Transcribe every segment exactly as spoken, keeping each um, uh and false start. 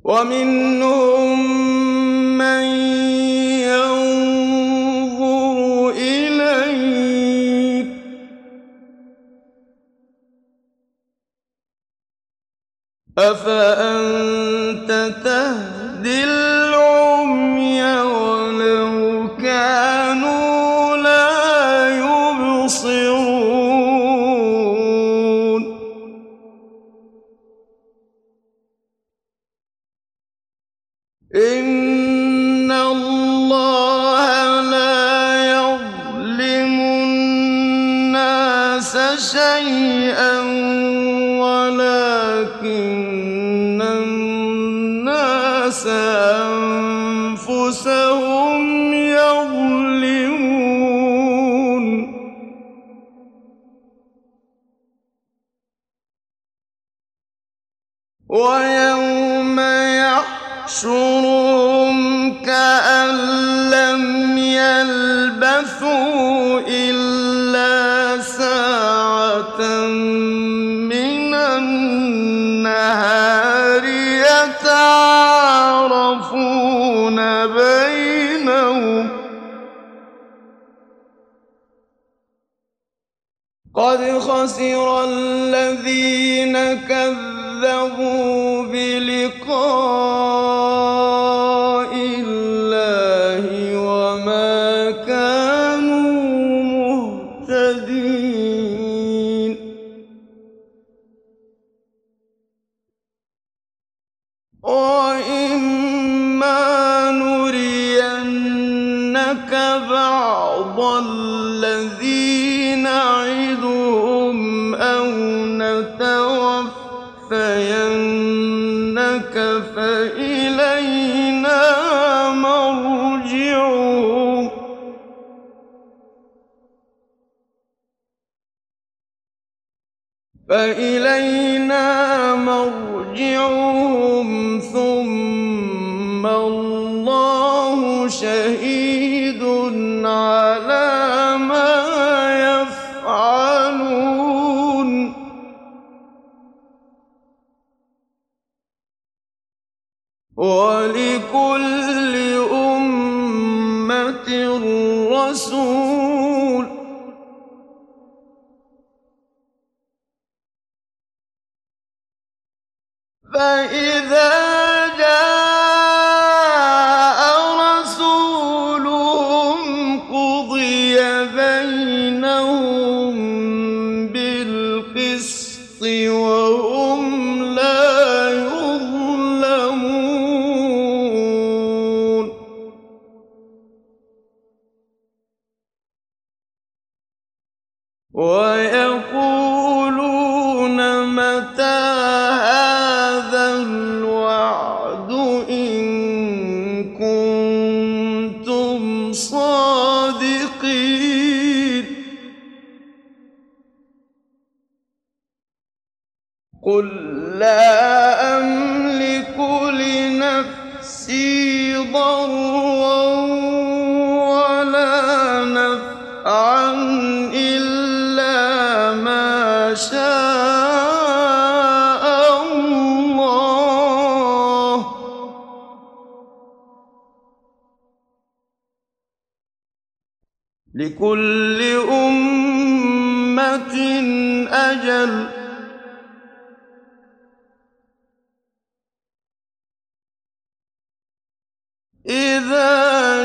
ومنهم من ينظر إليك أفأنت تهدي العمي ولو كانوا لا يبصرون إن الله لا يظلم الناس شيئا ولكن الناس أنفسهم يظلمون ويوم يحشرهم كأن لم يلبثوا إلا ساعة من النهار يتعارفون بينهم قد خسر الذين كذبوا بلقاء الله وما كانوا مهتدين وإما نرينك بعض الذي نعدهم أو نتوفينك فإلينا مرجعهم فإلينا مرجعهم ثم الله شهيد على ما يفعلون ولكل أمة رسول فإذا جاء رسولهم قضي بينهم بالقسط وهم لا يظلمون ويقولون متى هذا الوعد إن كنتم صادقين قل لا أملك لنفسي ضرا ولا نفعا إلا ما شاء الله لكل أمة أجل إذا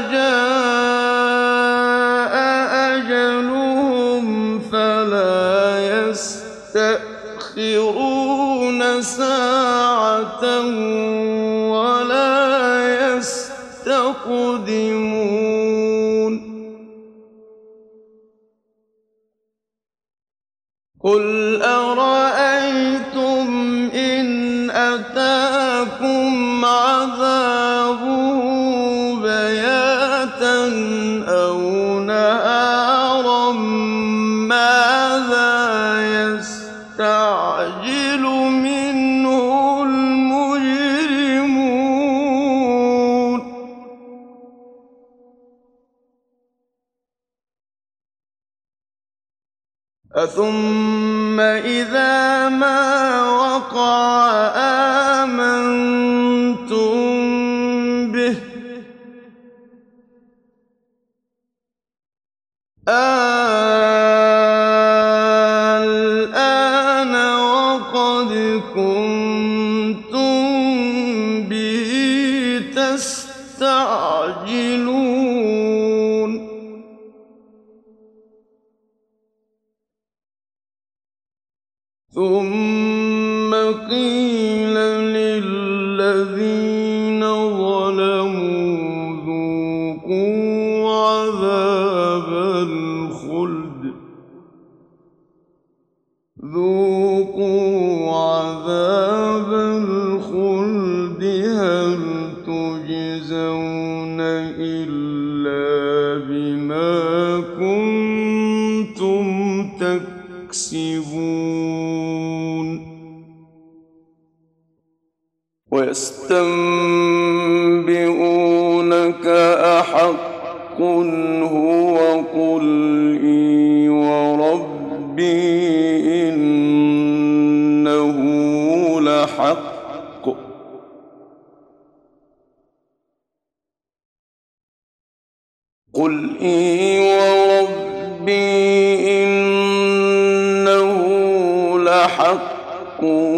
جاء أجلهم فلا يستأخرون ساعة ولا يستقدمون قل أرأيتم إن أتاكم عذابه بياتا أو نهارا ماذا يستعجل منه المجرمون أثم إذا ما وقع آمنتم كنتم به تستعجلون ثم قيل للذين ظلموا ذوقوا عذاب الخلد ذوقوا عذاب الخلد هل تجزون إلا بما كنتم تكسبون ويستنبئونك أحق هو قل إي وربي إنه لحق قل إي وربي إنه لحق